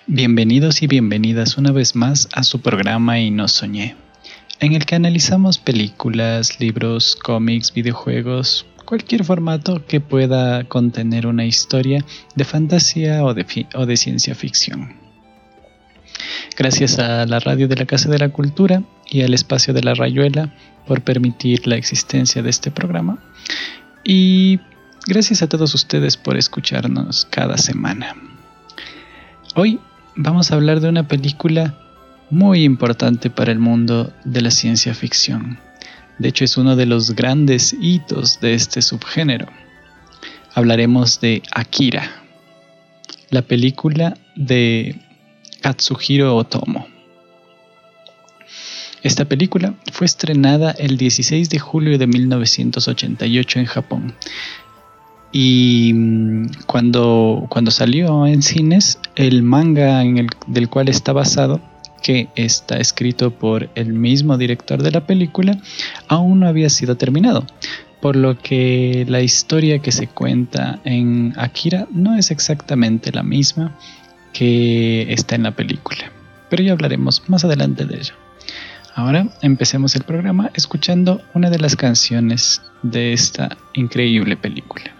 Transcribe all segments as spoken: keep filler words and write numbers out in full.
Bienvenidos y bienvenidas una vez más a su programa Y no soñé, en el que analizamos películas, libros, cómics, videojuegos, cualquier formato que pueda contener una historia de fantasía o de, fi- o de ciencia ficción. Gracias a la radio de la Casa de la Cultura y al espacio de la Rayuela por permitir la existencia de este programa. Y gracias a todos ustedes por escucharnos cada semana. Hoy vamos a hablar de una película muy importante para el mundo de la ciencia ficción. De hecho, es uno de los grandes hitos de este subgénero. Hablaremos de Akira, la película de Katsuhiro Otomo. Esta película fue estrenada el dieciséis de julio de mil novecientos ochenta y ocho en Japón. Y cuando, cuando salió en cines, el manga en el, del cual está basado, que está escrito por el mismo director de la película, aún no había sido terminado, por lo que la historia que se cuenta en Akira no es exactamente la misma que está en la película, pero ya hablaremos más adelante de ello. Ahora empecemos el programa escuchando una de las canciones de esta increíble película.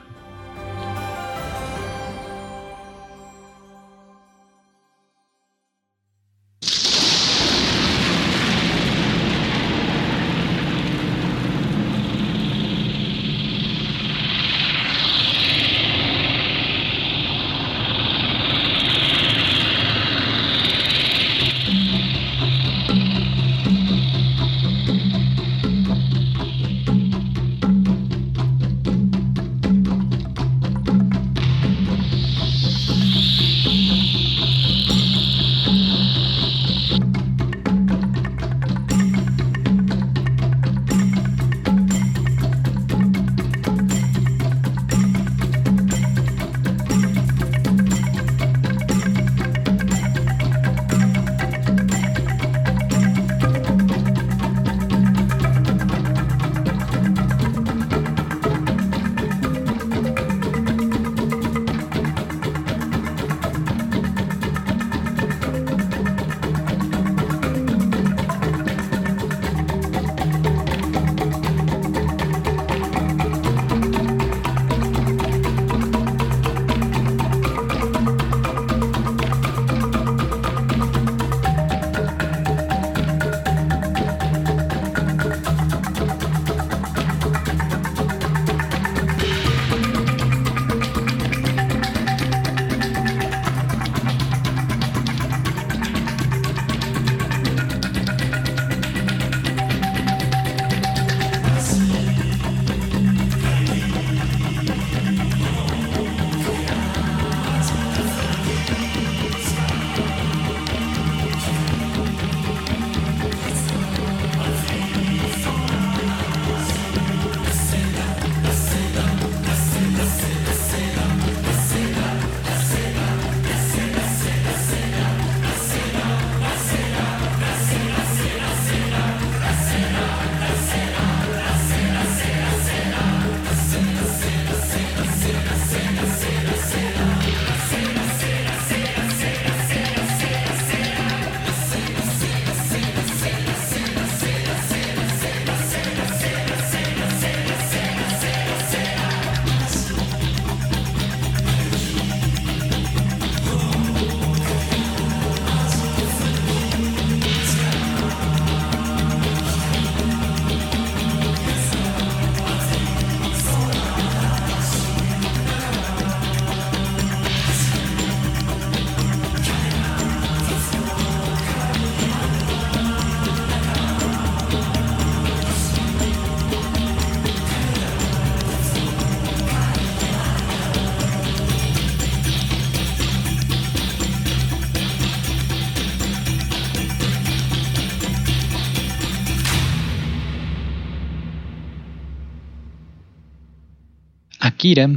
Akira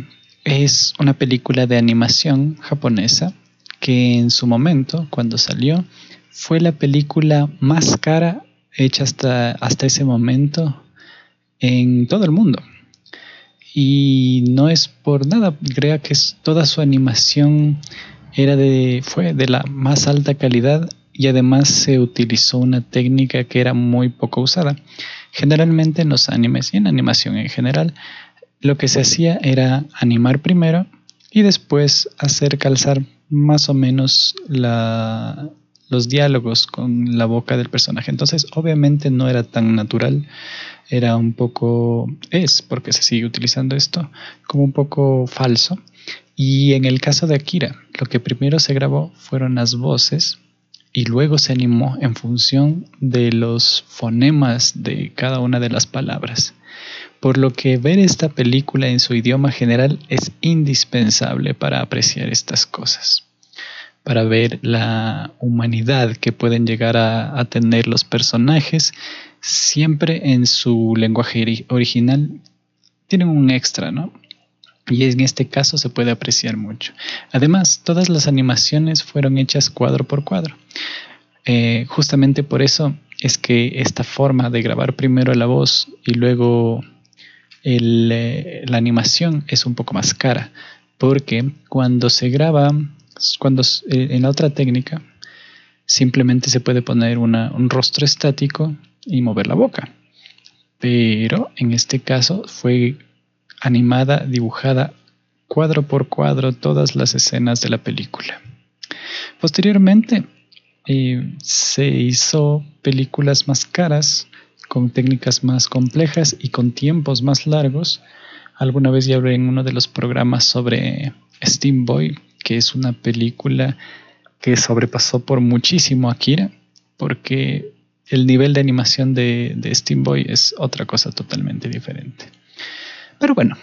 es una película de animación japonesa que en su momento, cuando salió, fue la película más cara hecha hasta, hasta ese momento en todo el mundo. Y no es por nada, crea que es toda su animación Era de, fue de la más alta calidad y además se utilizó una técnica que era muy poco usada. Generalmente en los animes y en animación en general, lo que se hacía era animar primero y después hacer calzar más o menos la, los diálogos con la boca del personaje. Entonces, obviamente no era tan natural, era un poco, es porque se sigue utilizando esto, como un poco falso. Y en el caso de Akira, lo que primero se grabó fueron las voces y luego se animó en función de los fonemas de cada una de las palabras. Por lo que ver esta película en su idioma general es indispensable para apreciar estas cosas, para ver la humanidad que pueden llegar a, a tener los personajes, siempre en su lenguaje original tienen un extra, ¿no? Y en este caso se puede apreciar mucho. Además, todas las animaciones fueron hechas cuadro por cuadro. Eh, justamente por eso es que esta forma de grabar primero la voz y luego el, eh, la animación es un poco más cara, porque cuando se graba, cuando eh, en la otra técnica, simplemente se puede poner una, un rostro estático y mover la boca. Pero en este caso fue animada, dibujada cuadro por cuadro todas las escenas de la película. Posteriormente eh, se hizo películas más caras, con técnicas más complejas y con tiempos más largos. Alguna vez ya hablé en uno de los programas sobre Steam Boy, que es una película que sobrepasó por muchísimo a Akira, porque el nivel de animación de, de Steam Boy es otra cosa totalmente diferente. Pero bueno,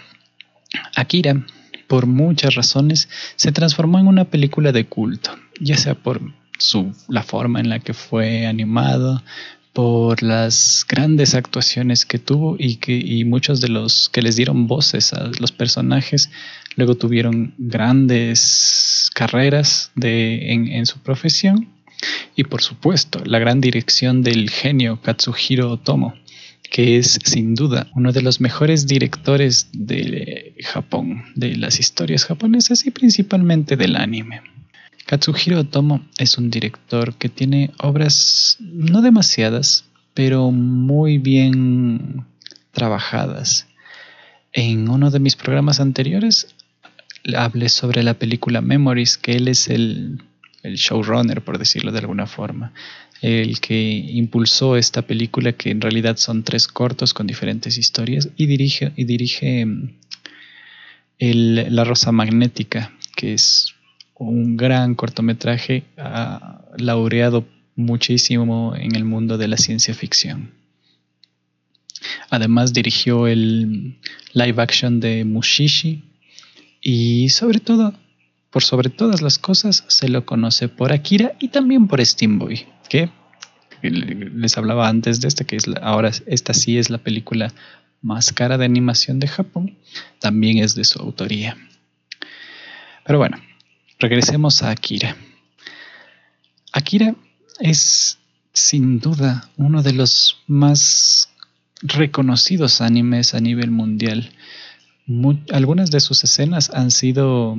Akira, por muchas razones, se transformó en una película de culto, ya sea por su, la forma en la que fue animado, por las grandes actuaciones que tuvo y, que, y muchos de los que les dieron voces a los personajes luego tuvieron grandes carreras de, en, en su profesión. Y por supuesto, la gran dirección del genio Katsuhiro Otomo, que es sin duda uno de los mejores directores de Japón, de las historias japonesas y principalmente del anime. Katsuhiro Otomo es un director que tiene obras no demasiadas, pero muy bien trabajadas. En uno de mis programas anteriores hablé sobre la película Memories, que él es el, el showrunner, por decirlo de alguna forma, el que impulsó esta película, que en realidad son tres cortos con diferentes historias, y dirige, y dirige el, La Rosa Magnética, que es un gran cortometraje uh, laureado muchísimo en el mundo de la ciencia ficción. Además dirigió el live action de Mushishi y sobre todo, por sobre todas las cosas, se lo conoce por Akira y también por Steam Boy, que les hablaba antes de esta, que es la, ahora esta sí es la película más cara de animación de Japón, también es de su autoría. Pero bueno, regresemos a Akira. Akira es sin duda uno de los más reconocidos animes a nivel mundial. Muy, algunas de sus escenas han sido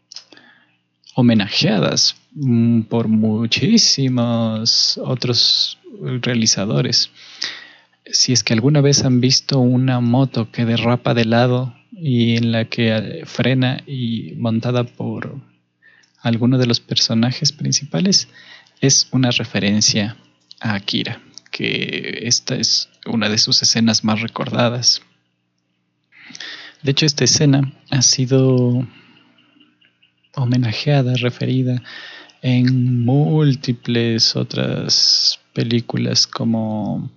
homenajeadas mm, por muchísimos otros realizadores. Si es que alguna vez han visto una moto que derrapa de lado y en la que frena y montada por alguno de los personajes principales, es una referencia a Akira, que esta es una de sus escenas más recordadas. De hecho, esta escena ha sido homenajeada, referida en múltiples otras películas como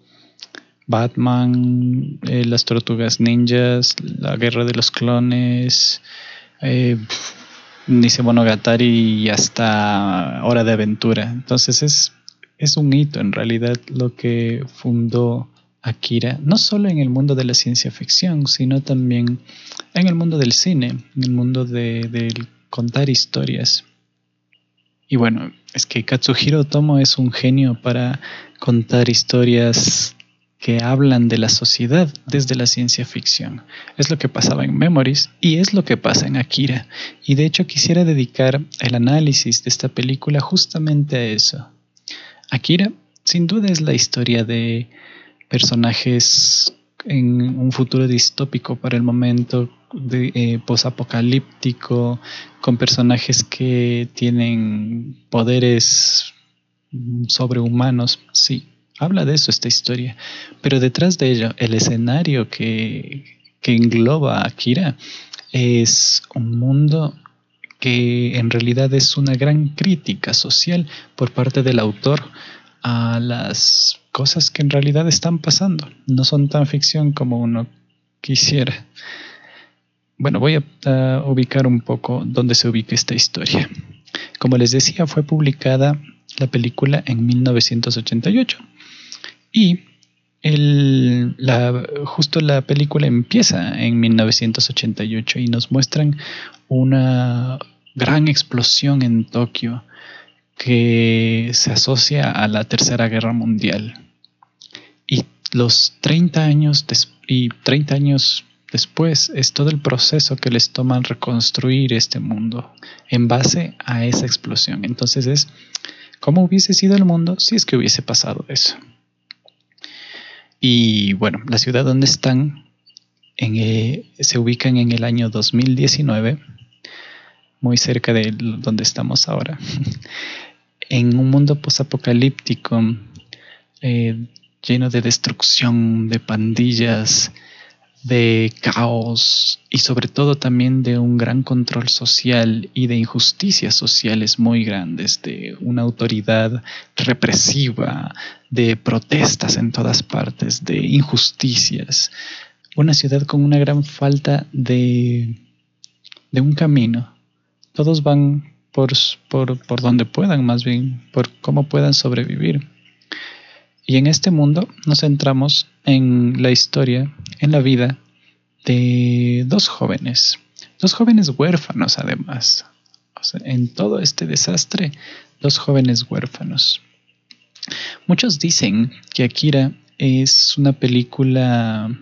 Batman, eh, Las Tortugas Ninjas, La Guerra de los Clones, eh, Nisei Monogatari y hasta Hora de Aventura. Entonces es, es un hito en realidad lo que fundó Akira, no solo en el mundo de la ciencia ficción, sino también en el mundo del cine, en el mundo de, de contar historias. Y bueno, es que Katsuhiro Otomo es un genio para contar historias que hablan de la sociedad desde la ciencia ficción. Es lo que pasaba en Memories y es lo que pasa en Akira. Y de hecho quisiera dedicar el análisis de esta película justamente a eso. Akira, sin duda, es la historia de personajes en un futuro distópico para el momento, de, eh, posapocalíptico, con personajes que tienen poderes sobrehumanos. Sí, habla de eso esta historia. Pero detrás de ello, el escenario que, que engloba a Akira es un mundo que en realidad es una gran crítica social por parte del autor a las cosas que en realidad están pasando. No son tan ficción como uno quisiera. Bueno, voy a uh, ubicar un poco dónde se ubica esta historia. Como les decía, fue publicada la película en mil novecientos ochenta y ocho y el, la, justo la película empieza en mil novecientos ochenta y ocho y nos muestran una gran explosión en Tokio que se asocia a la Tercera Guerra Mundial. Y los treinta años, des- y treinta años después es todo el proceso que les toma reconstruir este mundo en base a esa explosión. Entonces es cómo hubiese sido el mundo si es que hubiese pasado eso. Y bueno, la ciudad donde están en, eh, se ubican en el año dos mil diecinueve, muy cerca de donde estamos ahora, en un mundo posapocalíptico, eh, lleno de destrucción, de pandillas, de caos y sobre todo también de un gran control social y de injusticias sociales muy grandes, de una autoridad represiva, de protestas en todas partes, de injusticias. Una ciudad con una gran falta de, de un camino. Todos van por, por, por donde puedan, más bien, por cómo puedan sobrevivir. Y en este mundo nos centramos en la historia, en la vida de dos jóvenes, dos jóvenes huérfanos además. O sea, en todo este desastre, dos jóvenes huérfanos. Muchos dicen que Akira es una película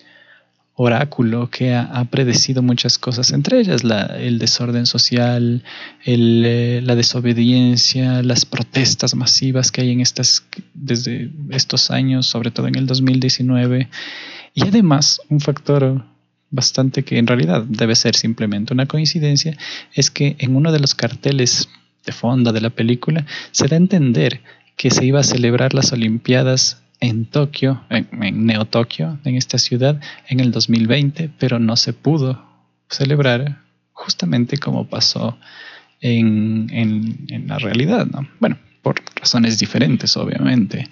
oráculo que ha, ha predecido muchas cosas, entre ellas la, el desorden social, el, eh, la desobediencia, las protestas masivas que hay en estas, desde estos años, sobre todo en el dos mil diecinueve, y además un factor bastante que en realidad debe ser simplemente una coincidencia, es que en uno de los carteles de fondo de la película se da a entender que se iba a celebrar las Olimpiadas en Tokio, en, en Neo Tokio, en esta ciudad, en el dos mil veinte, pero no se pudo celebrar justamente como pasó en, en, en la realidad, ¿no? Bueno, por razones diferentes, obviamente,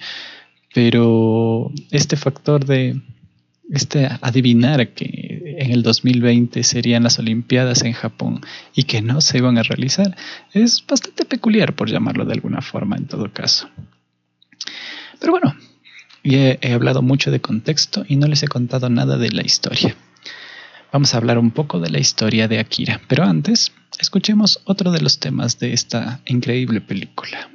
pero este factor de este adivinar que en el dos mil veinte serían las Olimpiadas en Japón y que no se iban a realizar es bastante peculiar, por llamarlo de alguna forma, en todo caso. Pero bueno, ya he hablado mucho de contexto y no les he contado nada de la historia. Vamos a hablar un poco de la historia de Akira, pero antes, escuchemos otro de los temas de esta increíble película.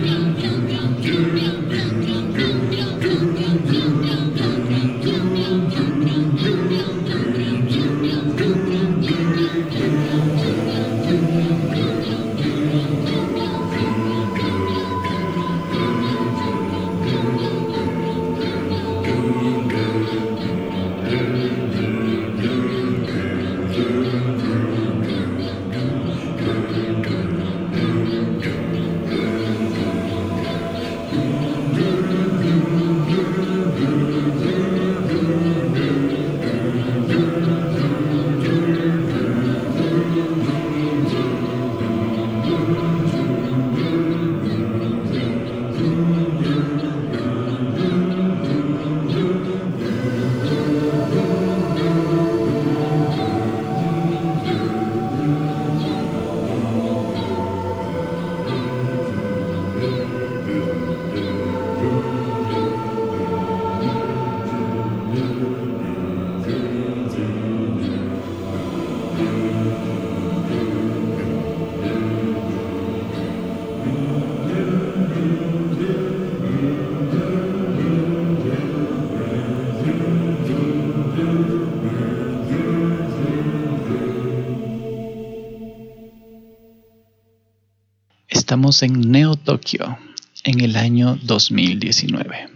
Estamos en Neo Tokio en el año dos mil diecinueve.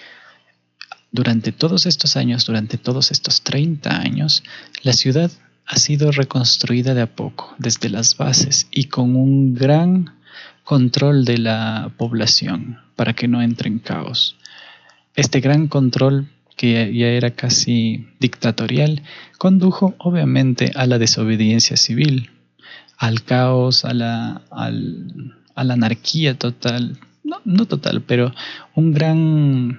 Durante todos estos años, durante todos estos treinta años, la ciudad ha sido reconstruida de a poco, desde las bases y con un gran control de la población para que no entre en caos. Este gran control, que ya era casi dictatorial, condujo obviamente a la desobediencia civil, al caos, a la, al, a la anarquía total, no, no total, pero un gran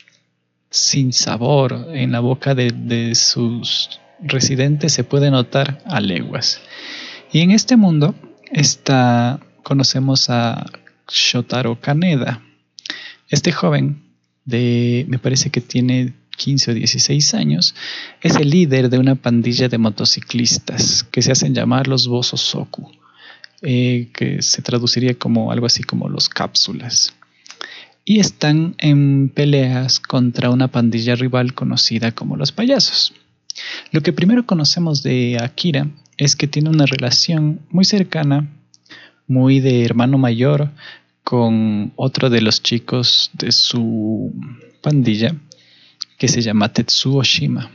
sinsabor en la boca de, de sus residentes se puede notar a leguas. Y en este mundo está, conocemos a Shotaro Kaneda. Este joven, de, me parece que tiene quince o dieciséis años, es el líder de una pandilla de motociclistas que se hacen llamar los Bosozoku, eh, que se traduciría como algo así como los cápsulas. Y están en peleas contra una pandilla rival conocida como los payasos. Lo que primero conocemos de Akira es que tiene una relación muy cercana, muy de hermano mayor, con otro de los chicos de su pandilla, que se llama Tetsuo Shima.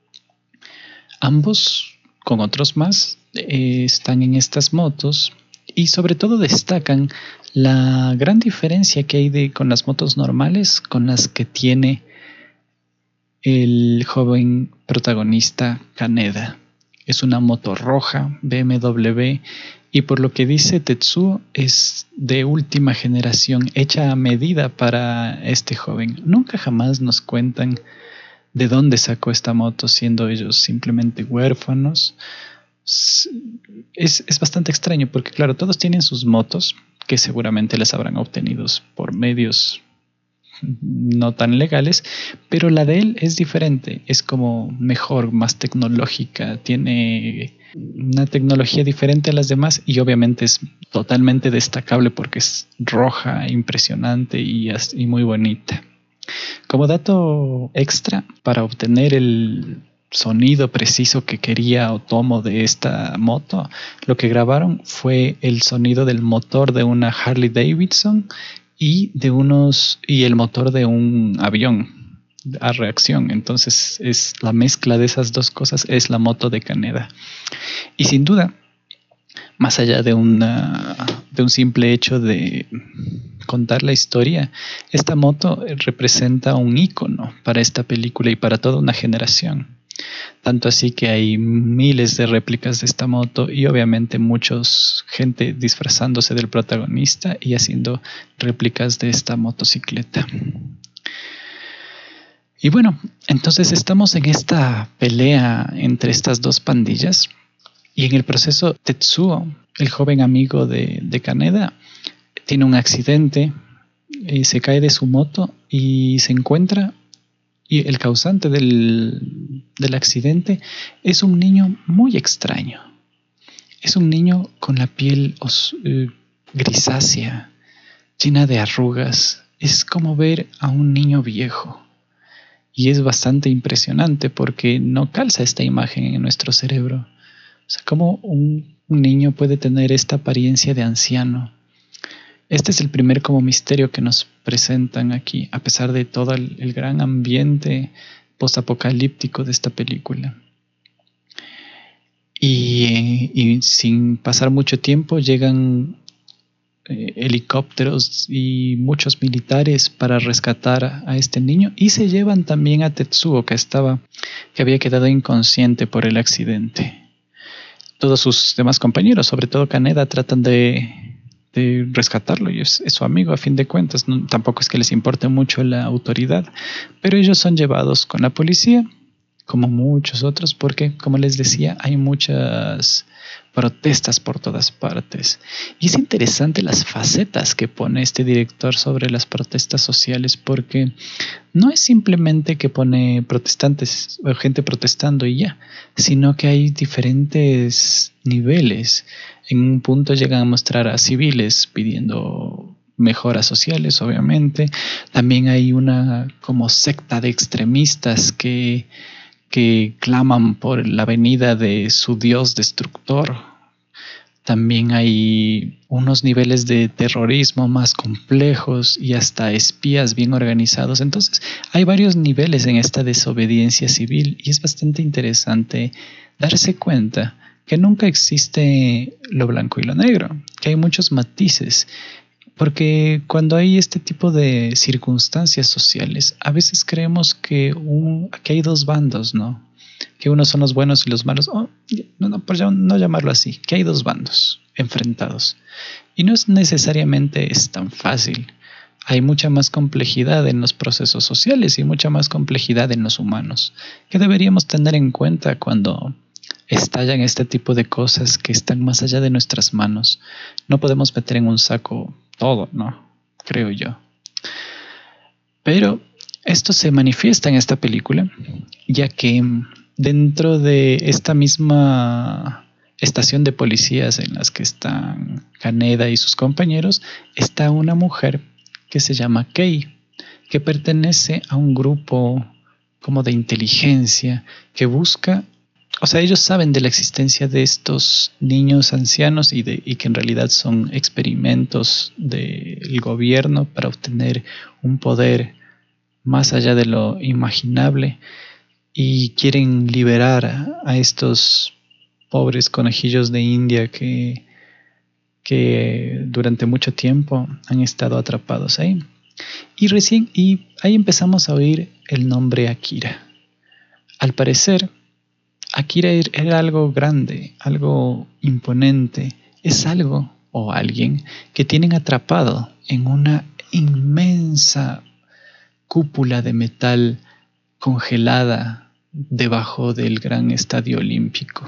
Ambos, con otros más, eh, están en estas motos y sobre todo destacan la gran diferencia que hay de, con las motos normales con las que tiene el joven protagonista Kaneda. Es una moto roja B M W y por lo que dice Tetsuo es de última generación, hecha a medida para este joven. Nunca jamás nos cuentan de dónde sacó esta moto, siendo ellos simplemente huérfanos. Es, es bastante extraño porque claro, todos tienen sus motos que seguramente las habrán obtenido por medios no tan legales, pero la de él es diferente, es como mejor, más tecnológica, tiene una tecnología diferente a las demás y obviamente es totalmente destacable porque es roja, impresionante y, y muy bonita. Como dato extra, para obtener el sonido preciso que quería Otomo de esta moto, lo que grabaron fue el sonido del motor de una Harley Davidson y de unos y el motor de un avión a reacción. Entonces es la mezcla de esas dos cosas, es la moto de Kaneda. Y sin duda, más allá de una de un simple hecho de contar la historia, esta moto representa un ícono para esta película y para toda una generación. Tanto así que hay miles de réplicas de esta moto y obviamente muchos gente disfrazándose del protagonista y haciendo réplicas de esta motocicleta. Y bueno, entonces estamos en esta pelea entre estas dos pandillas y en el proceso Tetsuo, el joven amigo de, de Kaneda, tiene un accidente, eh, se cae de su moto y se encuentra. Y el causante del, del accidente es un niño muy extraño. Es un niño con la piel os, eh, grisácea, llena de arrugas. Es como ver a un niño viejo. Y es bastante impresionante porque no calza esta imagen en nuestro cerebro. O sea, ¿cómo un, un niño puede tener esta apariencia de anciano? Este es el primer como misterio que nos presentan aquí, a pesar de todo el, el gran ambiente postapocalíptico de esta película. Y, y sin pasar mucho tiempo llegan eh, helicópteros y muchos militares para rescatar a este niño, y se llevan también a Tetsuo, que estaba, que había quedado inconsciente por el accidente. Todos sus demás compañeros, sobre todo Kaneda, tratan de, de rescatarlo, y es, es su amigo a fin de cuentas. No, tampoco es que les importe mucho la autoridad, pero ellos son llevados con la policía, como muchos otros, porque, como les decía, hay muchas protestas por todas partes. Y es interesante las facetas que pone este director sobre las protestas sociales, porque no es simplemente que pone protestantes o gente protestando y ya, sino que hay diferentes niveles. En un punto llegan a mostrar a civiles pidiendo mejoras sociales, obviamente. También hay una como secta de extremistas que que claman por la venida de su dios destructor. También hay unos niveles de terrorismo más complejos y hasta espías bien organizados. Entonces, hay varios niveles en esta desobediencia civil, y es bastante interesante darse cuenta que nunca existe lo blanco y lo negro, que hay muchos matices. Porque cuando hay este tipo de circunstancias sociales, a veces creemos que, un, que hay dos bandos, ¿no? Que unos son los buenos y los malos. Oh, no, no, por no llamarlo así, que hay dos bandos enfrentados. Y no es necesariamente es tan fácil. Hay mucha más complejidad en los procesos sociales y mucha más complejidad en los humanos, que deberíamos tener en cuenta cuando estallan este tipo de cosas que están más allá de nuestras manos. No podemos meter en un saco todo, ¿no? Creo yo. Pero esto se manifiesta en esta película, ya que dentro de esta misma estación de policías en las que están Kaneda y sus compañeros, está una mujer que se llama Kei, que pertenece a un grupo como de inteligencia que busca. O sea, ellos saben de la existencia de estos niños ancianos y, de, y que en realidad son experimentos del gobierno para obtener un poder más allá de lo imaginable, y quieren liberar a, a estos pobres conejillos de India que, que durante mucho tiempo han estado atrapados ahí. Y recién, y ahí empezamos a oír el nombre Akira. Al parecer, Akira era algo grande, algo imponente. Es algo o alguien que tienen atrapado en una inmensa cúpula de metal congelada debajo del gran estadio olímpico.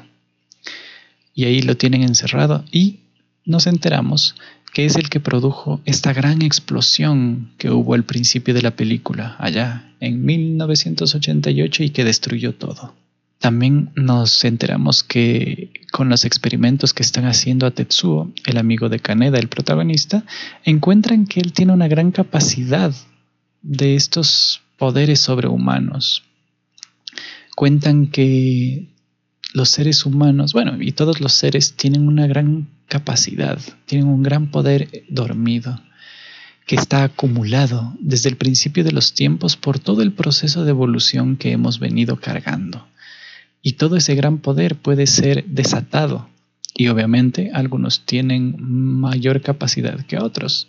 Y ahí lo tienen encerrado, y nos enteramos que es el que produjo esta gran explosión que hubo al principio de la película, allá en mil novecientos ochenta y ocho, y que destruyó todo. También nos enteramos que con los experimentos que están haciendo a Tetsuo, el amigo de Kaneda, el protagonista, encuentran que él tiene una gran capacidad de estos poderes sobrehumanos. Cuentan que los seres humanos, bueno, y todos los seres tienen una gran capacidad, tienen un gran poder dormido, que está acumulado desde el principio de los tiempos por todo el proceso de evolución que hemos venido cargando. Y todo ese gran poder puede ser desatado, y obviamente algunos tienen mayor capacidad que otros.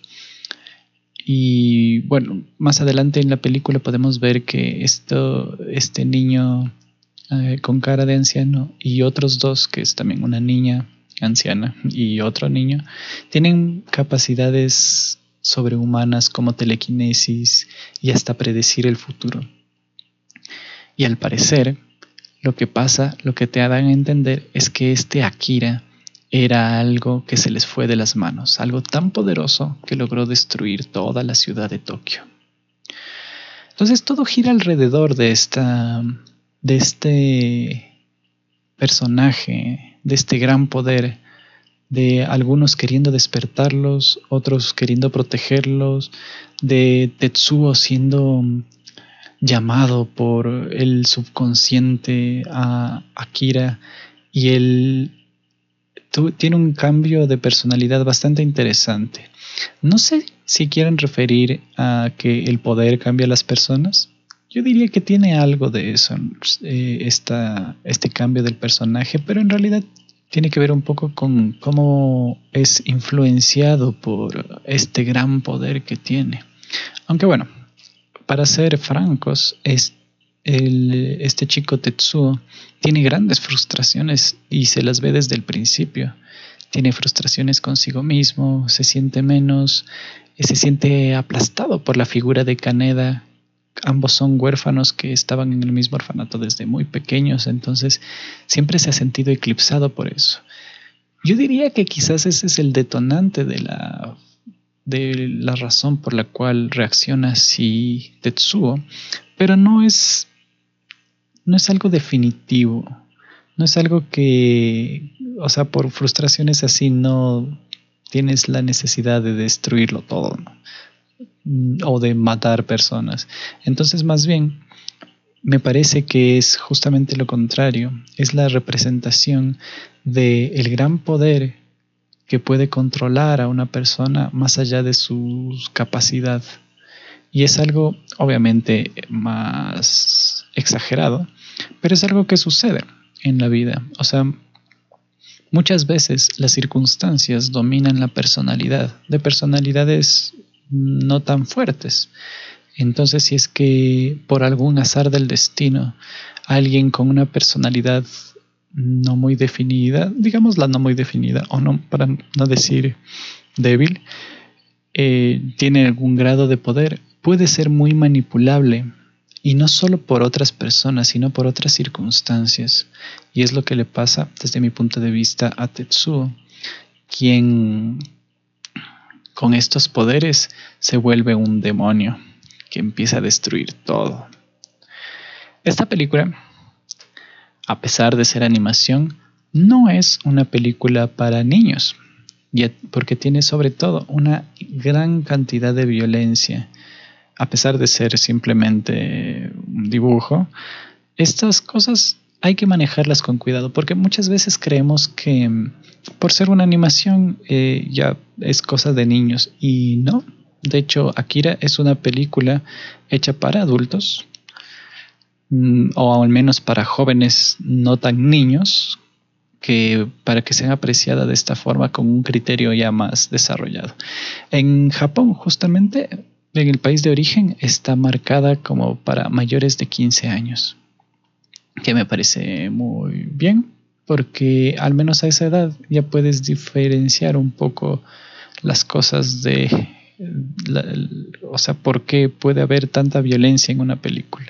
Y bueno, más adelante en la película podemos ver que esto, este niño eh, con cara de anciano y otros dos, que es también una niña anciana y otro niño, tienen capacidades sobrehumanas como telequinesis y hasta predecir el futuro. Y al parecer, lo que pasa, lo que te dan a entender es que este Akira era algo que se les fue de las manos, algo tan poderoso que logró destruir toda la ciudad de Tokio. Entonces todo gira alrededor de esta, de este personaje, de este gran poder de algunos queriendo despertarlos, otros queriendo protegerlos, de Tetsuo siendo llamado por el subconsciente a Akira, y él tu, tiene un cambio de personalidad bastante interesante. No sé si quieren referir a que el poder cambia a las personas. Yo diría que tiene algo de eso, eh, esta, este cambio del personaje, pero en realidad tiene que ver un poco con cómo es influenciado por este gran poder que tiene. Aunque bueno, para ser francos, es el, este chico Tetsuo tiene grandes frustraciones y se las ve desde el principio. Tiene frustraciones consigo mismo, se siente menos, se siente aplastado por la figura de Kaneda. Ambos son huérfanos que estaban en el mismo orfanato desde muy pequeños, entonces siempre se ha sentido eclipsado por eso. Yo diría que quizás ese es el detonante de la, de la razón por la cual reacciona así Tetsuo, pero no es, no es algo definitivo, no es algo que, o sea, por frustraciones así no tienes la necesidad de destruirlo todo, ¿no? O de matar personas. Entonces, más bien, me parece que es justamente lo contrario. Es la representación del gran poder que puede controlar a una persona más allá de su capacidad. Y es algo, obviamente, más exagerado, pero es algo que sucede en la vida. O sea, muchas veces las circunstancias dominan la personalidad, de personalidades no tan fuertes. Entonces, si es que por algún azar del destino alguien con una personalidad no muy definida, digámosla no muy definida, o no, para no decir débil, eh, tiene algún grado de poder, puede ser muy manipulable, y no solo por otras personas, sino por otras circunstancias. Y es lo que le pasa, desde mi punto de vista, a Tetsuo, quien con estos poderes se vuelve un demonio que empieza a destruir todo. Esta película, a pesar de ser animación, no es una película para niños, porque tiene sobre todo una gran cantidad de violencia. A pesar de ser simplemente un dibujo, estas cosas hay que manejarlas con cuidado, porque muchas veces creemos que por ser una animación eh, ya es cosa de niños, y no. De hecho, Akira es una película hecha para adultos, o al menos para jóvenes no tan niños, que para que sean apreciada de esta forma con un criterio ya más desarrollado. En Japón, justamente, en el país de origen, está marcada como para mayores de quince años, que me parece muy bien, porque al menos a esa edad ya puedes diferenciar un poco las cosas de, la, o sea, por qué puede haber tanta violencia en una película.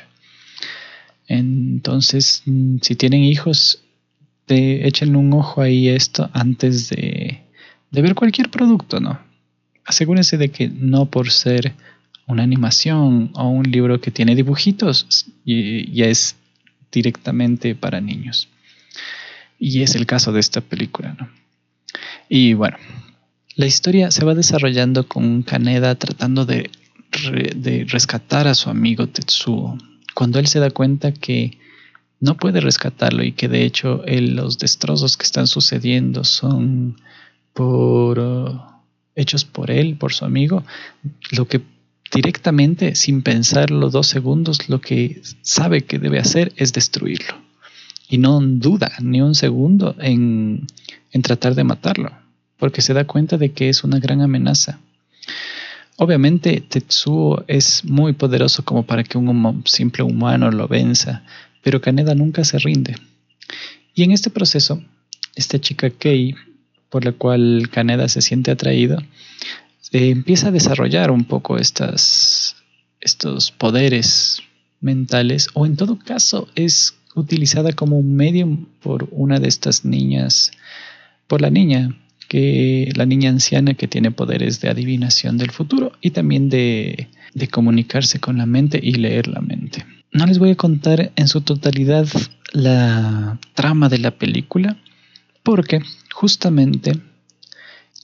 Entonces, si tienen hijos, de, échenle un ojo ahí a esto antes de, de ver cualquier producto, ¿no? Asegúrense de que no por ser una animación o un libro que tiene dibujitos ya es directamente para niños. Y es el caso de esta película, ¿no? Y bueno, la historia se va desarrollando con Kaneda tratando de, re, de rescatar a su amigo Tetsuo, cuando él se da cuenta que no puede rescatarlo y que de hecho él, los destrozos que están sucediendo son por uh, hechos por él, por su amigo. Lo que directamente, sin pensarlo dos segundos, lo que sabe que debe hacer es destruirlo, y no duda ni un segundo en, en tratar de matarlo, porque se da cuenta de que es una gran amenaza. Obviamente Tetsuo es muy poderoso como para que un hum- simple humano lo venza, pero Kaneda nunca se rinde. Y en este proceso, esta chica Kei, por la cual Kaneda se siente atraído, eh, empieza a desarrollar un poco estas, estos poderes mentales, o en todo caso es utilizada como un medium por una de estas niñas, por la niña, que la niña anciana que tiene poderes de adivinación del futuro y también de, de comunicarse con la mente y leer la mente. No les voy a contar en su totalidad la trama de la película, porque justamente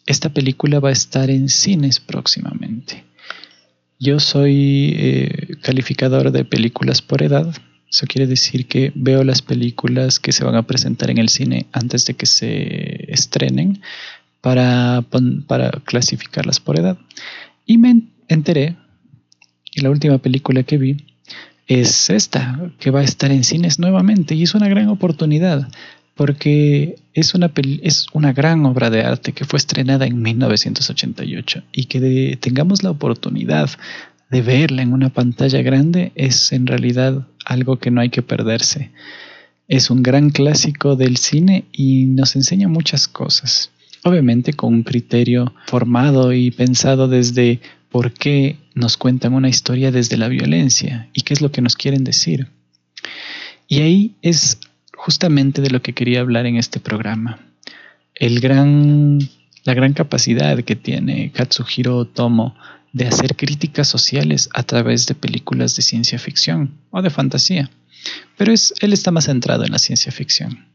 esta película va a estar en cines próximamente. Yo soy eh, calificador de películas por edad. Eso quiere decir que veo las películas que se van a presentar en el cine antes de que se estrenen para, para clasificarlas por edad. Y me enteré, y la última película que vi es esta, que va a estar en cines nuevamente, y es una gran oportunidad, porque es una, es una gran obra de arte que fue estrenada en mil novecientos ochenta y ocho, y que de, tengamos la oportunidad de verla en una pantalla grande es en realidad algo que no hay que perderse. Es un gran clásico del cine y nos enseña muchas cosas, obviamente con un criterio formado y pensado desde por qué nos cuentan una historia desde la violencia y qué es lo que nos quieren decir. Y ahí es justamente de lo que quería hablar en este programa. El gran, la gran capacidad que tiene Katsuhiro Otomo de hacer críticas sociales a través de películas de ciencia ficción o de fantasía. Pero es, él está más centrado en la ciencia ficción.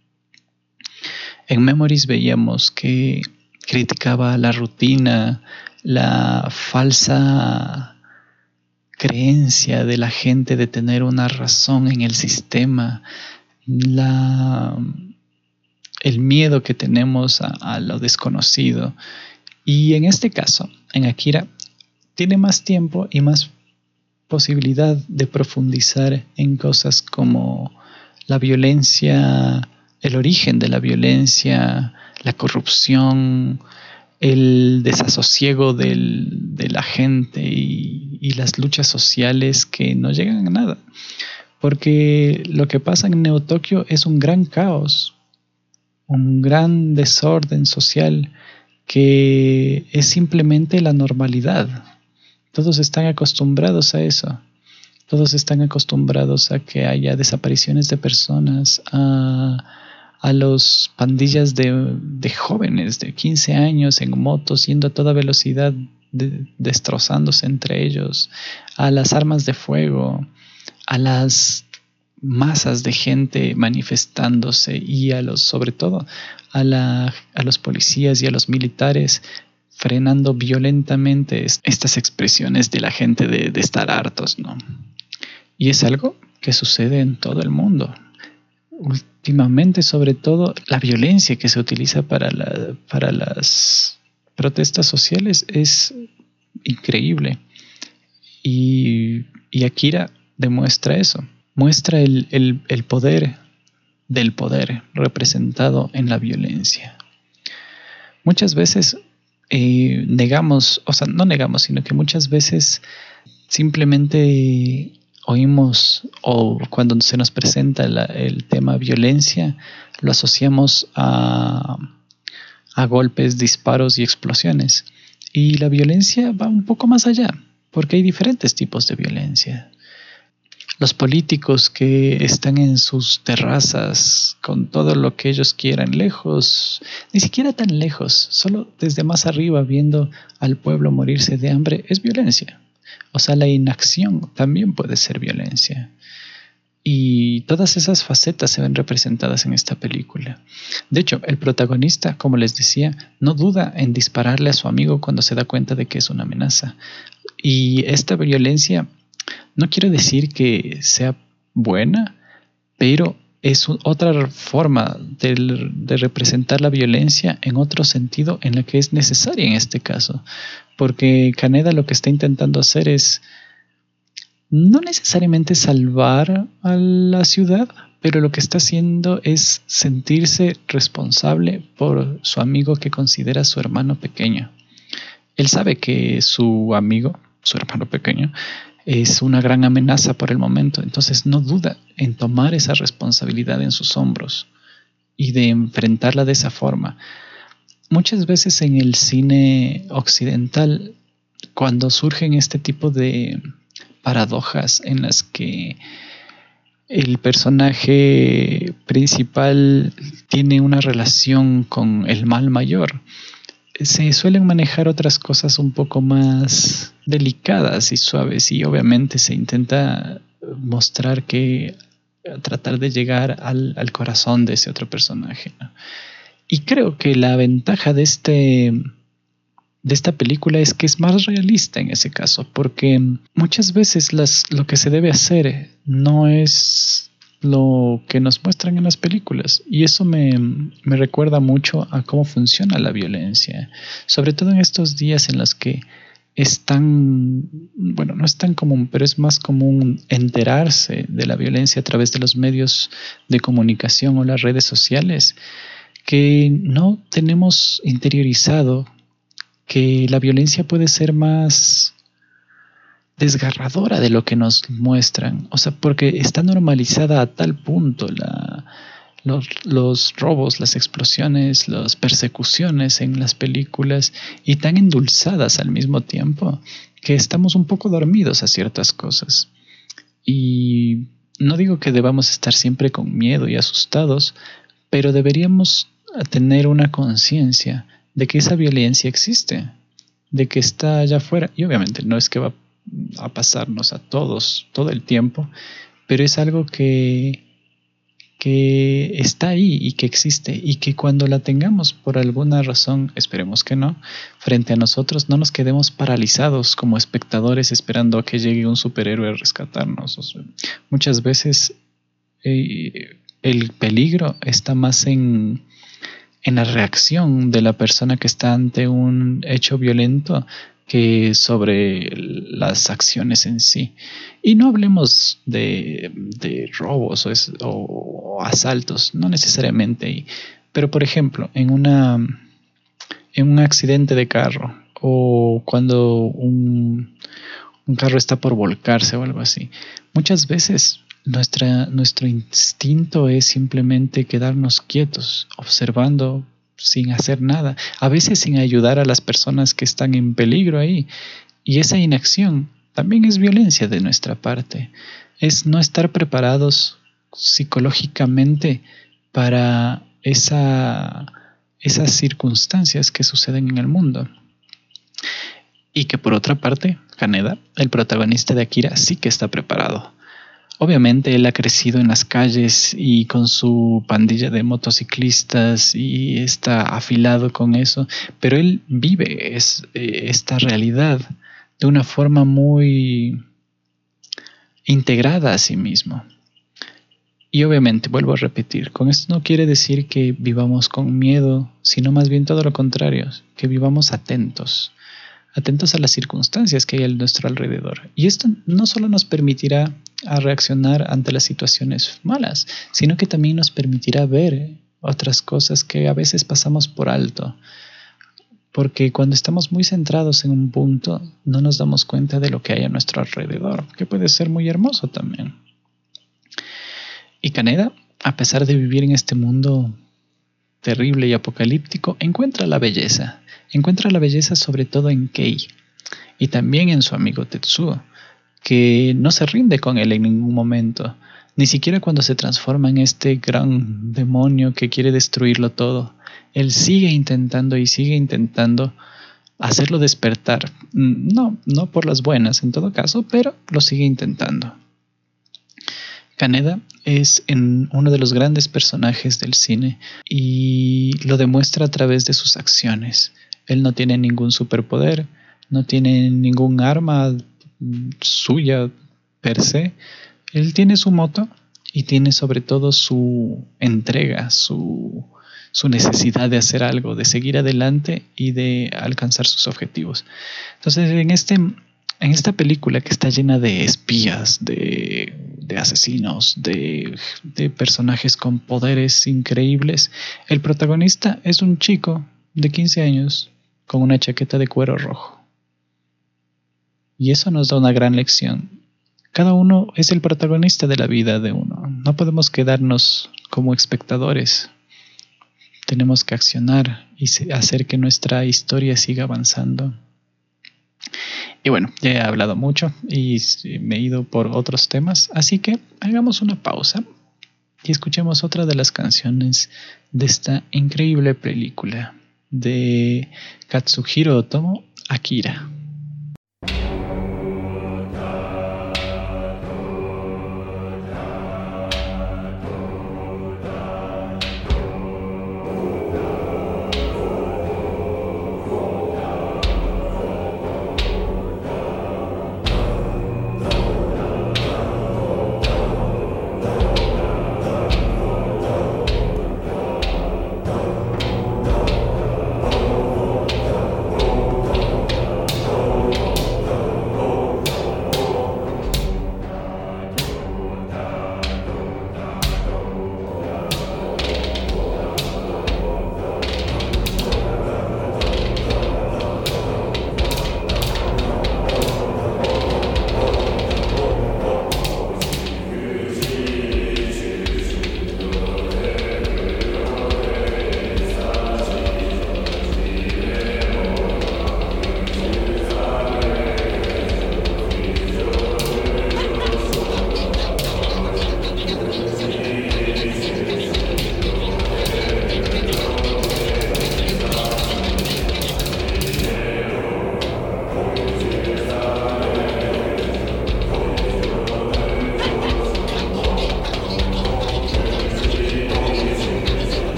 En Memories veíamos que criticaba la rutina, la falsa creencia de la gente de tener una razón en el sistema, la, el miedo que tenemos a, a lo desconocido. Y en este caso, en Akira, tiene más tiempo y más posibilidad de profundizar en cosas como la violencia, el origen de la violencia, la corrupción, el desasosiego del, de la gente y, y las luchas sociales que no llegan a nada. Porque lo que pasa en Neo Tokio es un gran caos, un gran desorden social que es simplemente la normalidad. Todos están acostumbrados a eso. Todos están acostumbrados a que haya desapariciones de personas, a, a los pandillas de, de jóvenes de quince años en motos yendo a toda velocidad, de, destrozándose entre ellos, a las armas de fuego, a las masas de gente manifestándose y a los, sobre todo, a, la, a los policías y a los militares frenando violentamente estas expresiones de la gente de, de estar hartos, ¿no? Y es algo que sucede en todo el mundo. Últimamente, sobre todo, la violencia que se utiliza para, la, para las protestas sociales es increíble. Y, y Akira demuestra eso. Muestra el, el, el poder del poder representado en la violencia. Muchas veces eh, negamos, o sea, no negamos, sino que muchas veces simplemente oímos, o cuando se nos presenta la, el tema violencia, lo asociamos a, a golpes, disparos y explosiones. Y la violencia va un poco más allá, porque hay diferentes tipos de violencia. Los políticos que están en sus terrazas con todo lo que ellos quieran, lejos, ni siquiera tan lejos, solo desde más arriba viendo al pueblo morirse de hambre, es violencia. O sea, la inacción también puede ser violencia. Y todas esas facetas se ven representadas en esta película. De hecho, el protagonista, como les decía, no duda en dispararle a su amigo cuando se da cuenta de que es una amenaza. Y esta violencia no quiero decir que sea buena, pero es otra forma de, de representar la violencia en otro sentido en la que es necesaria en este caso. Porque Kaneda lo que está intentando hacer es no necesariamente salvar a la ciudad, pero lo que está haciendo es sentirse responsable por su amigo que considera su hermano pequeño. Él sabe que su amigo, su hermano pequeño, es una gran amenaza por el momento, entonces no duda en tomar esa responsabilidad en sus hombros y de enfrentarla de esa forma. Muchas veces en el cine occidental, cuando surgen este tipo de paradojas en las que el personaje principal tiene una relación con el mal mayor, se suelen manejar otras cosas un poco más delicadas y suaves, y obviamente se intenta mostrar que tratar de llegar al, al corazón de ese otro personaje, ¿no? Y creo que la ventaja de este de esta película es que es más realista en ese caso, porque muchas veces las, lo que se debe hacer no es lo que nos muestran en las películas, y eso me, me recuerda mucho a cómo funciona la violencia, sobre todo en estos días en los que es tan, bueno, no es tan común, pero es más común enterarse de la violencia a través de los medios de comunicación o las redes sociales, que no tenemos interiorizado que la violencia puede ser más desgarradora de lo que nos muestran. O sea, porque está normalizada a tal punto la, los, los robos, las explosiones, las persecuciones en las películas, y tan endulzadas al mismo tiempo, que estamos un poco dormidos a ciertas cosas. Y no digo que debamos estar siempre con miedo y asustados, pero deberíamos tener una conciencia de que esa violencia existe, de que está allá afuera, y obviamente no es que va a pasarnos a todos todo el tiempo, pero es algo que, que está ahí y que existe, y que cuando la tengamos por alguna razón, esperemos que no, frente a nosotros, no nos quedemos paralizados como espectadores esperando a que llegue un superhéroe a rescatarnos. O sea, muchas veces eh, el peligro está más en en la reacción de la persona que está ante un hecho violento que sobre las acciones en sí. Y no hablemos de, de robos o, es, o, o asaltos, no necesariamente. Pero por ejemplo, en, una, en un accidente de carro, o cuando un, un carro está por volcarse o algo así, muchas veces Nuestra, nuestro instinto es simplemente quedarnos quietos, observando sin hacer nada, a veces sin ayudar a las personas que están en peligro ahí. Y esa inacción también es violencia de nuestra parte. Es no estar preparados psicológicamente para esa, esas circunstancias que suceden en el mundo. Y que por otra parte, Kaneda, el protagonista de Akira, sí que está preparado. Obviamente él ha crecido en las calles y con su pandilla de motociclistas y está afilado con eso, pero él vive es, eh, esta realidad de una forma muy integrada a sí mismo. Y obviamente, vuelvo a repetir, con esto no quiere decir que vivamos con miedo, sino más bien todo lo contrario, que vivamos atentos, atentos a las circunstancias que hay a nuestro alrededor. Y esto no solo nos permitirá a reaccionar ante las situaciones malas, sino que también nos permitirá ver otras cosas que a veces pasamos por alto, porque cuando estamos muy centrados en un punto no nos damos cuenta de lo que hay a nuestro alrededor, que puede ser muy hermoso también. Y Kaneda, a pesar de vivir en este mundo terrible y apocalíptico, encuentra la belleza, encuentra la belleza sobre todo en Kei y también en su amigo Tetsuo, que no se rinde con él en ningún momento, ni siquiera cuando se transforma en este gran demonio que quiere destruirlo todo. Él sigue intentando y sigue intentando hacerlo despertar. No, no por las buenas en todo caso, pero lo sigue intentando. Kaneda es en uno de los grandes personajes del cine y lo demuestra a través de sus acciones. Él no tiene ningún superpoder, no tiene ningún arma suya per se. Él tiene su moto y tiene sobre todo su entrega, su, su necesidad de hacer algo, de seguir adelante y de alcanzar sus objetivos. Entonces, en, este, en esta película que está llena de espías, de, de asesinos, de, de personajes con poderes increíbles, el protagonista es un chico de quince años con una chaqueta de cuero rojo. Y eso nos da una gran lección. Cada uno es el protagonista de la vida de uno. No podemos quedarnos como espectadores. Tenemos que accionar y hacer que nuestra historia siga avanzando. Y bueno, ya he hablado mucho y me he ido por otros temas, así que hagamos una pausa y escuchemos otra de las canciones de esta increíble película de Katsuhiro Otomo, Akira.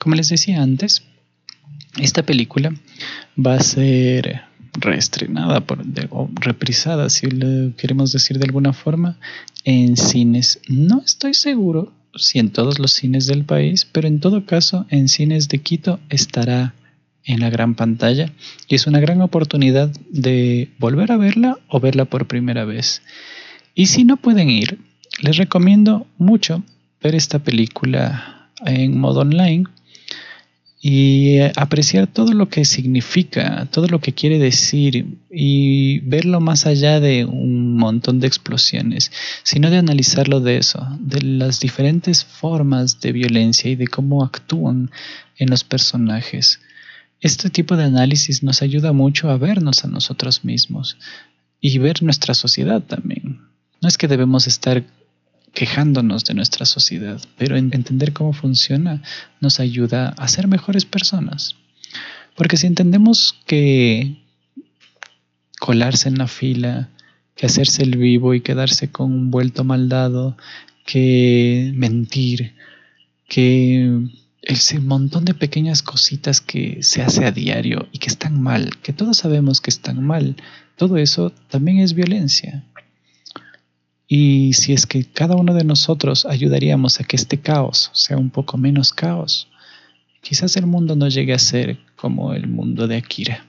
Como les decía antes, esta película va a ser reestrenada por, de, o reprisada, si lo queremos decir de alguna forma, en cines. No estoy seguro si en todos los cines del país, pero en todo caso en cines de Quito estará en la gran pantalla y es una gran oportunidad de volver a verla o verla por primera vez. Y si no pueden ir, les recomiendo mucho ver esta película en modo online y apreciar todo lo que significa, todo lo que quiere decir y verlo más allá de un montón de explosiones, sino de analizarlo de eso, de las diferentes formas de violencia y de cómo actúan en los personajes. Este tipo de análisis nos ayuda mucho a vernos a nosotros mismos y ver nuestra sociedad también. No es que debemos estar quejándonos de nuestra sociedad, pero entender cómo funciona nos ayuda a ser mejores personas. Porque si entendemos que colarse en la fila, que hacerse el vivo y quedarse con un vuelto mal dado, que mentir, que ese montón de pequeñas cositas que se hace a diario y que están mal, que todos sabemos que están mal, todo eso también es violencia. Y si es que cada uno de nosotros ayudaríamos a que este caos sea un poco menos caos, quizás el mundo no llegue a ser como el mundo de Akira.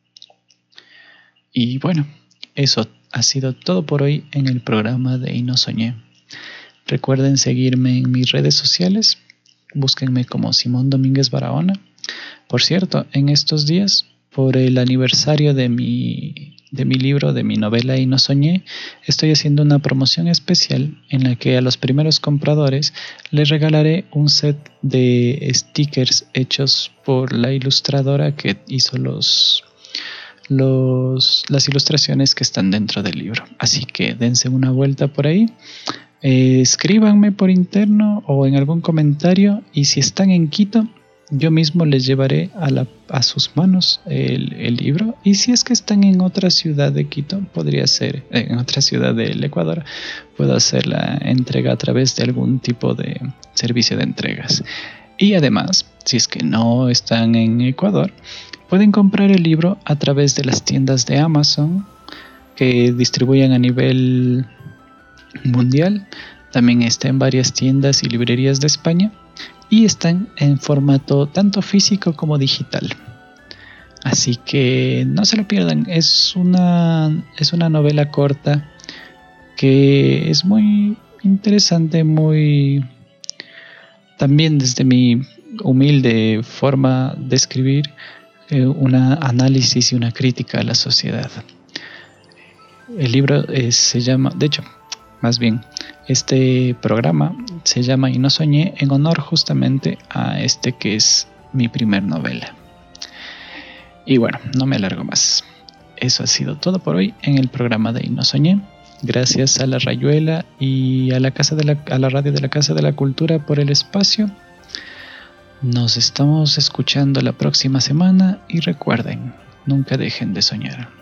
Y bueno, eso ha sido todo por hoy en el programa de Y no soñé. Recuerden seguirme en mis redes sociales, búsquenme como Simón Domínguez Barahona. Por cierto, en estos días, por el aniversario de mi de mi libro, de mi novela Y no soñé, estoy haciendo una promoción especial en la que a los primeros compradores les regalaré un set de stickers hechos por la ilustradora que hizo los, los, las ilustraciones que están dentro del libro. Así que dense una vuelta por ahí, eh, escríbanme por interno o en algún comentario, y si están en Quito, yo mismo les llevaré a, la, a sus manos el, el libro. Y si es que están en otra ciudad de Quito, podría ser en otra ciudad del Ecuador, puedo hacer la entrega a través de algún tipo de servicio de entregas. Y además, si es que no están en Ecuador, pueden comprar el libro a través de las tiendas de Amazon que distribuyen a nivel mundial. También está en varias tiendas y librerías de España. Y están en formato tanto físico como digital. Así que no se lo pierdan. Es una, es una novela corta que es muy interesante, muy... También desde mi humilde forma de escribir, eh, un análisis y una crítica a la sociedad. El libro eh, se llama, de hecho, más bien, este programa se llama Y no soñé en honor justamente a este que es mi primer novela. Y bueno, no me alargo más. Eso ha sido todo por hoy en el programa de Y no soñé. Gracias a La Rayuela y a la, casa de la, a la radio de la Casa de la Cultura por el espacio. Nos estamos escuchando la próxima semana y recuerden, nunca dejen de soñar.